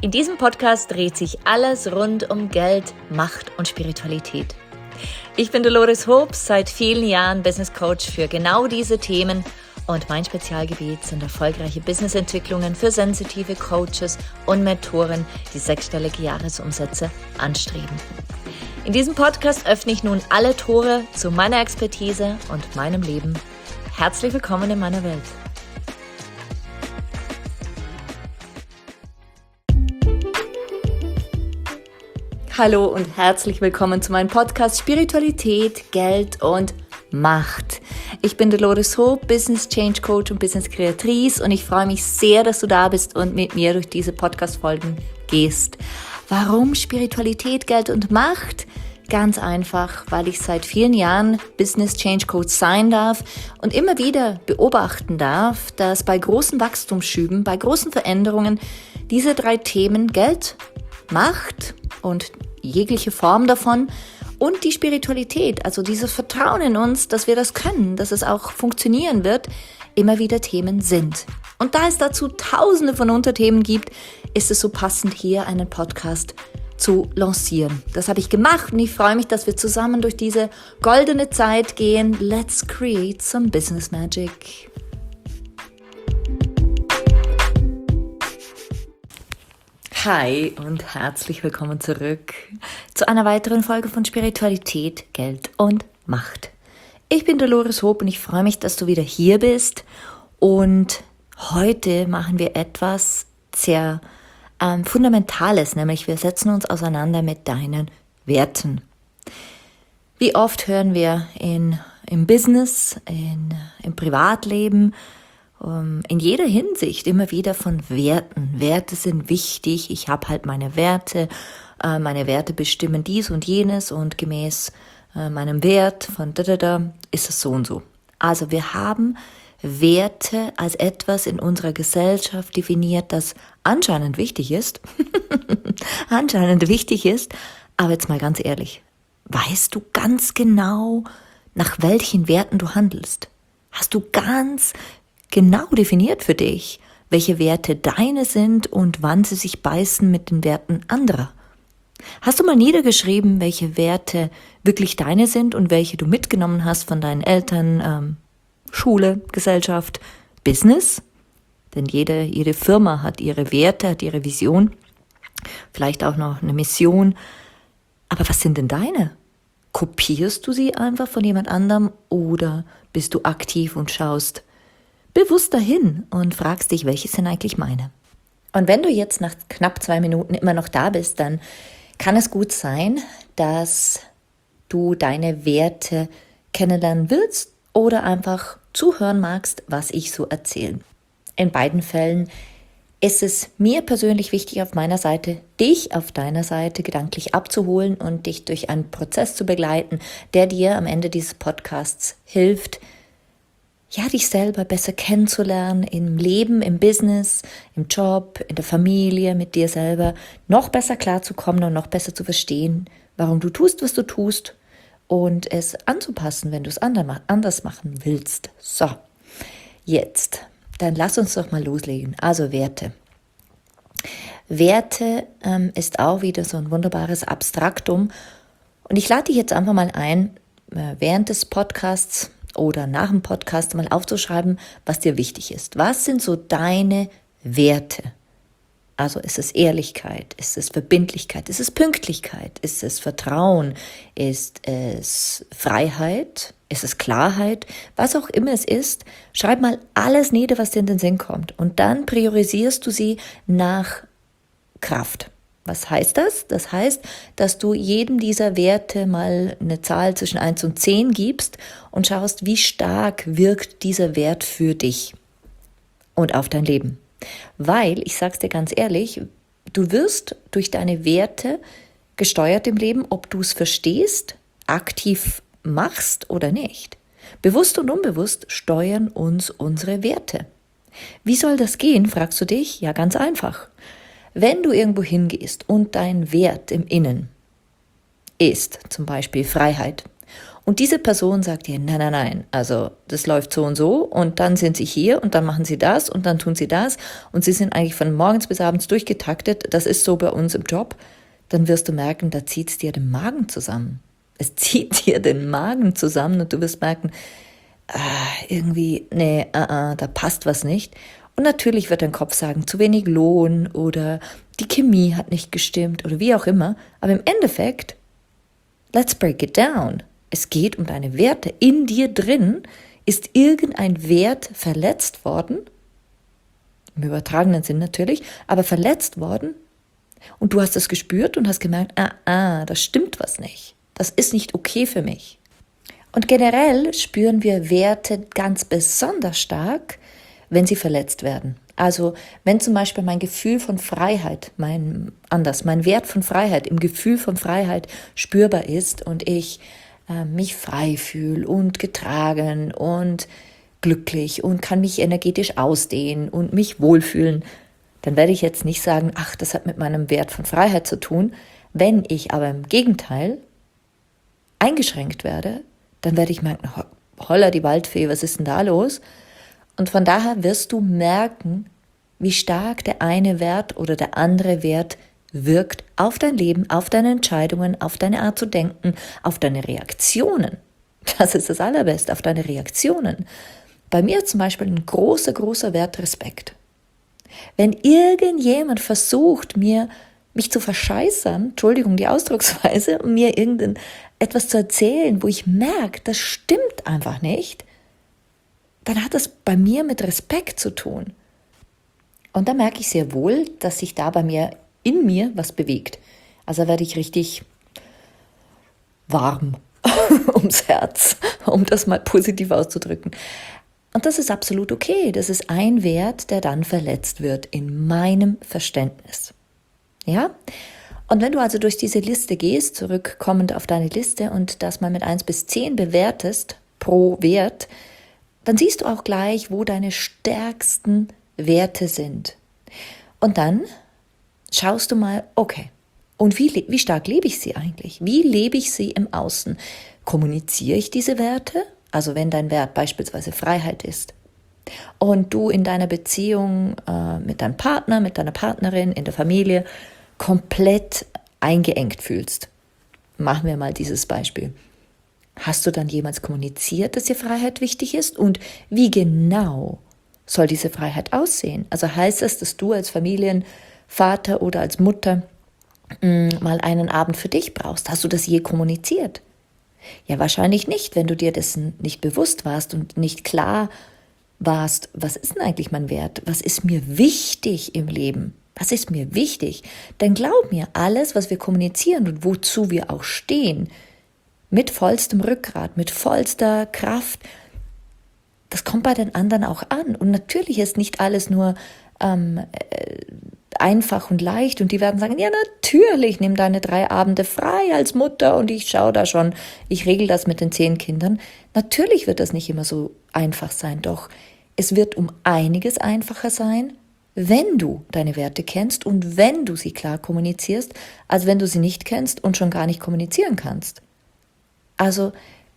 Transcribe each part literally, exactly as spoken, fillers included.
In diesem Podcast dreht sich alles rund um Geld, Macht und Spiritualität. Ich bin Dolores Hobbs, seit vielen Jahren Business Coach für genau diese Themen und mein Spezialgebiet sind erfolgreiche Businessentwicklungen für sensitive Coaches und Mentoren, die sechsstellige Jahresumsätze anstreben. In diesem Podcast öffne ich nun alle Tore zu meiner Expertise und meinem Leben. Herzlich willkommen in meiner Welt. Hallo und herzlich willkommen zu meinem Podcast Spiritualität, Geld und Macht. Ich bin Dolores Hobbs, Business Change Coach und Business Kreatrice und ich freue mich sehr, dass du da bist und mit mir durch diese Podcast-Folgen gehst. Warum Spiritualität, Geld und Macht? Ganz einfach, weil ich seit vielen Jahren Business Change Coach sein darf und immer wieder beobachten darf, dass bei großen Wachstumsschüben, bei großen Veränderungen diese drei Themen Geld, Macht und jegliche Form davon und die Spiritualität, also dieses Vertrauen in uns, dass wir das können, dass es auch funktionieren wird, immer wieder Themen sind. Und da es dazu tausende von Unterthemen gibt, ist es so passend, hier einen Podcast zu lancieren. Das habe ich gemacht und ich freue mich, dass wir zusammen durch diese goldene Zeit gehen. Let's create some business magic. Hi und herzlich willkommen zurück zu einer weiteren Folge von Spiritualität, Geld und Macht. Ich bin Dolores Hobbs und ich freue mich, dass du wieder hier bist. Und heute machen wir etwas sehr ähm, Fundamentales, nämlich wir setzen uns auseinander mit deinen Werten. Wie oft hören wir in, im Business, in, im Privatleben, in jeder Hinsicht immer wieder von Werten. Werte sind wichtig, ich habe halt meine Werte, meine Werte bestimmen dies und jenes und gemäß meinem Wert von da da da ist es so und so. Also wir haben Werte als etwas in unserer Gesellschaft definiert, das anscheinend wichtig ist, anscheinend wichtig ist, aber jetzt mal ganz ehrlich, weißt du ganz genau, nach welchen Werten du handelst? Hast du ganz genau definiert für dich, welche Werte deine sind und wann sie sich beißen mit den Werten anderer? Hast du mal niedergeschrieben, welche Werte wirklich deine sind und welche du mitgenommen hast von deinen Eltern, ähm, Schule, Gesellschaft, Business? Denn jede, jede Firma hat ihre Werte, hat ihre Vision, vielleicht auch noch eine Mission. Aber was sind denn deine? Kopierst du sie einfach von jemand anderem oder bist du aktiv und schaust bewusst dahin und fragst dich, welche sind eigentlich meine? Und wenn du jetzt nach knapp zwei Minuten immer noch da bist, dann kann es gut sein, dass du deine Werte kennenlernen willst oder einfach zuhören magst, was ich so erzähle. In beiden Fällen ist es mir persönlich wichtig, auf meiner Seite, dich auf deiner Seite gedanklich abzuholen und dich durch einen Prozess zu begleiten, der dir am Ende dieses Podcasts hilft, ja, dich selber besser kennenzulernen im Leben, im Business, im Job, in der Familie, mit dir selber, noch besser klarzukommen und noch besser zu verstehen, warum du tust, was du tust und es anzupassen, wenn du es anders machen willst. So, jetzt, dann lass uns doch mal loslegen. Also Werte. Werte ähm, ist auch wieder so ein wunderbares Abstraktum und ich lade dich jetzt einfach mal ein, äh, während des Podcasts oder nach dem Podcast mal aufzuschreiben, was dir wichtig ist. Was sind so deine Werte? Also ist es Ehrlichkeit, ist es Verbindlichkeit, ist es Pünktlichkeit, ist es Vertrauen, ist es Freiheit, ist es Klarheit, was auch immer es ist, schreib mal alles nieder, was dir in den Sinn kommt und dann priorisierst du sie nach Kraft. Was heißt das? Das heißt, dass du jedem dieser Werte mal eine Zahl zwischen eins und zehn gibst und schaust, wie stark wirkt dieser Wert für dich und auf dein Leben. Weil, ich sag's dir ganz ehrlich, du wirst durch deine Werte gesteuert im Leben, ob du es verstehst, aktiv machst oder nicht. Bewusst und unbewusst steuern uns unsere Werte. Wie soll das gehen, fragst du dich? Ja, ganz einfach. Wenn du irgendwo hingehst und dein Wert im Innen ist zum Beispiel Freiheit Und diese Person sagt dir, nein, nein, nein, also das läuft so und so und dann sind sie hier und dann machen sie das und dann tun sie das und sie sind eigentlich von morgens bis abends durchgetaktet, das ist so bei uns im Job, dann wirst du merken, da zieht es dir den Magen zusammen. Es zieht dir den Magen zusammen und du wirst merken, ah, irgendwie, nee, uh, uh, da passt was nicht. Und natürlich wird dein Kopf sagen, zu wenig Lohn oder die Chemie hat nicht gestimmt oder wie auch immer. Aber im Endeffekt, let's break it down. Es geht um deine Werte. In dir drin ist irgendein Wert verletzt worden, im übertragenen Sinn natürlich, aber verletzt worden und du hast es gespürt und hast gemerkt, ah, ah, das stimmt was nicht. Das ist nicht okay für mich. Und generell spüren wir Werte ganz besonders stark, wenn sie verletzt werden. Also wenn zum Beispiel mein Gefühl von Freiheit, mein anders, mein Wert von Freiheit im Gefühl von Freiheit spürbar ist und ich äh, mich frei fühle und getragen und glücklich und kann mich energetisch ausdehnen und mich wohlfühlen, dann werde ich jetzt nicht sagen, ach, das hat mit meinem Wert von Freiheit zu tun. Wenn ich aber im Gegenteil eingeschränkt werde, dann werde ich merken, holla die Waldfee, was ist denn da los? Und von daher wirst du merken, wie stark der eine Wert oder der andere Wert wirkt auf dein Leben, auf deine Entscheidungen, auf deine Art zu denken, auf deine Reaktionen. Das ist das Allerbeste, auf deine Reaktionen. Bei mir zum Beispiel ein großer, großer Wert Respekt. Wenn irgendjemand versucht, mir mich zu verscheißern, Entschuldigung die Ausdrucksweise, um mir irgendein etwas zu erzählen, wo ich merke, das stimmt einfach nicht, dann hat das bei mir mit Respekt zu tun. Und da merke ich sehr wohl, dass sich da bei mir, in mir was bewegt. Also werde ich richtig warm ums Herz, um das mal positiv auszudrücken. Und das ist absolut okay. Das ist ein Wert, der dann verletzt wird in meinem Verständnis. Ja? Und wenn du also durch diese Liste gehst, zurückkommend auf deine Liste und das mal mit eins bis zehn bewertest pro Wert, dann siehst du auch gleich, wo deine stärksten Werte sind. Und dann schaust du mal, okay, und wie, wie stark lebe ich sie eigentlich? Wie lebe ich sie im Außen? Kommuniziere ich diese Werte? Also wenn dein Wert beispielsweise Freiheit ist und du in deiner Beziehung äh, mit deinem Partner, mit deiner Partnerin, in der Familie komplett eingeengt fühlst. Machen wir mal dieses Beispiel. Hast du dann jemals kommuniziert, dass dir Freiheit wichtig ist? Und wie genau soll diese Freiheit aussehen? Also heißt das, dass du als Familienvater oder als Mutter mh, mal einen Abend für dich brauchst? Hast du das je kommuniziert? Ja, wahrscheinlich nicht, wenn du dir dessen nicht bewusst warst und nicht klar warst, was ist denn eigentlich mein Wert? Was ist mir wichtig im Leben? Was ist mir wichtig? Denn glaub mir, alles, was wir kommunizieren und wozu wir auch stehen, mit vollstem Rückgrat, mit vollster Kraft, das kommt bei den anderen auch an. Und natürlich ist nicht alles nur ähm, äh, einfach und leicht. Und die werden sagen, ja natürlich, nimm deine drei Abende frei als Mutter und ich schaue da schon, ich regel das mit den zehn Kindern. Natürlich wird das nicht immer so einfach sein, doch es wird um einiges einfacher sein, wenn du deine Werte kennst und wenn du sie klar kommunizierst, als wenn du sie nicht kennst und schon gar nicht kommunizieren kannst. Also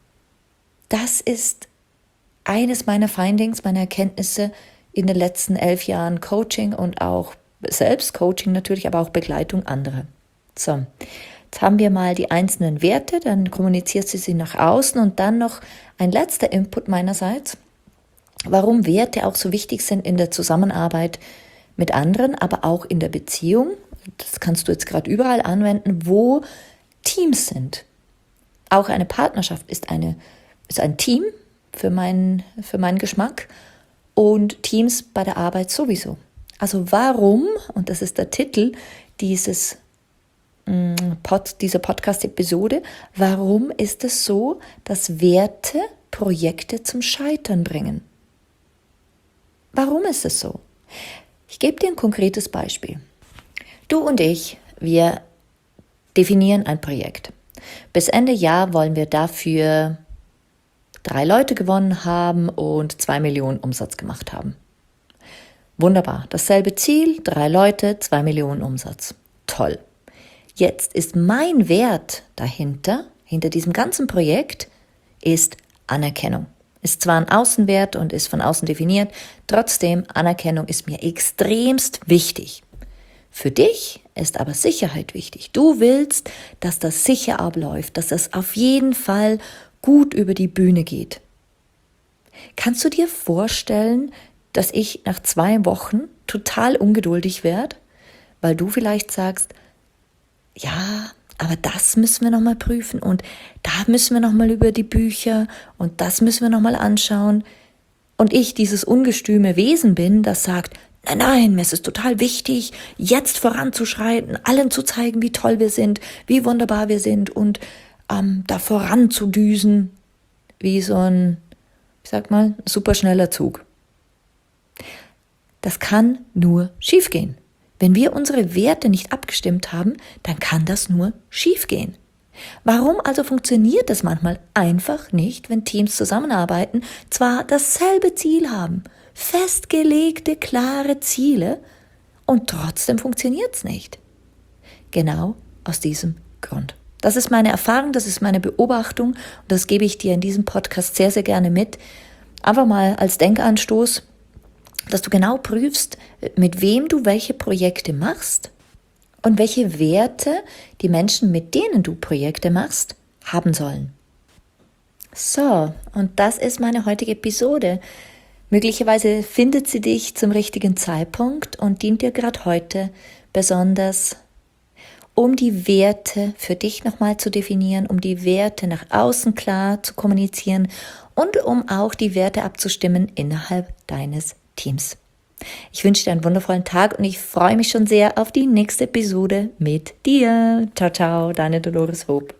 das ist eines meiner Findings, meiner Erkenntnisse in den letzten elf Jahren Coaching und auch Selbstcoaching natürlich, aber auch Begleitung anderer. So, jetzt haben wir mal die einzelnen Werte, dann kommunizierst du sie nach außen und dann noch ein letzter Input meinerseits, warum Werte auch so wichtig sind in der Zusammenarbeit mit anderen, aber auch in der Beziehung. Das kannst du jetzt gerade überall anwenden, wo Teams sind. Auch eine Partnerschaft ist, eine, ist ein Team für meinen, für meinen Geschmack und Teams bei der Arbeit sowieso. Also warum, und das ist der Titel dieses, Pod, dieser Podcast-Episode, warum ist es so, dass Werte Projekte zum Scheitern bringen? Warum ist es so? Ich gebe dir ein konkretes Beispiel. Du und ich, wir definieren ein Projekt. Bis Ende Jahr wollen wir dafür drei Leute gewonnen haben und zwei Millionen Umsatz gemacht haben. Wunderbar, dasselbe Ziel, drei Leute, zwei Millionen Umsatz. Toll. Jetzt ist mein Wert dahinter, hinter diesem ganzen Projekt, ist Anerkennung. Ist zwar ein Außenwert und ist von außen definiert, trotzdem Anerkennung ist mir extremst wichtig. Für dich ist aber Sicherheit wichtig. Du willst, dass das sicher abläuft, dass das auf jeden Fall gut über die Bühne geht. Kannst du dir vorstellen, dass ich nach zwei Wochen total ungeduldig werde, weil du vielleicht sagst, ja, aber das müssen wir nochmal prüfen und da müssen wir nochmal über die Bücher und das müssen wir nochmal anschauen. Und ich dieses ungestüme Wesen bin, das sagt, nein, nein, mir ist es total wichtig, jetzt voranzuschreiten, allen zu zeigen, wie toll wir sind, wie wunderbar wir sind und ähm, da voranzudüsen, wie so ein, ich sag mal, superschneller Zug. Das kann nur schiefgehen. Wenn wir unsere Werte nicht abgestimmt haben, dann kann das nur schiefgehen. Warum also funktioniert es manchmal einfach nicht, wenn Teams zusammenarbeiten, zwar dasselbe Ziel haben, festgelegte, klare Ziele, und trotzdem funktioniert es nicht? Genau aus diesem Grund. Das ist meine Erfahrung, das ist meine Beobachtung und das gebe ich dir in diesem Podcast sehr, sehr gerne mit. Einfach mal als Denkanstoß, dass du genau prüfst, mit wem du welche Projekte machst und welche Werte die Menschen, mit denen du Projekte machst, haben sollen. So, und das ist meine heutige Episode. Möglicherweise findet sie dich zum richtigen Zeitpunkt und dient dir gerade heute besonders, um die Werte für dich nochmal zu definieren, um die Werte nach außen klar zu kommunizieren und um auch die Werte abzustimmen innerhalb deines Teams. Ich wünsche dir einen wundervollen Tag und ich freue mich schon sehr auf die nächste Episode mit dir. Ciao, ciao, deine Dolores Hope.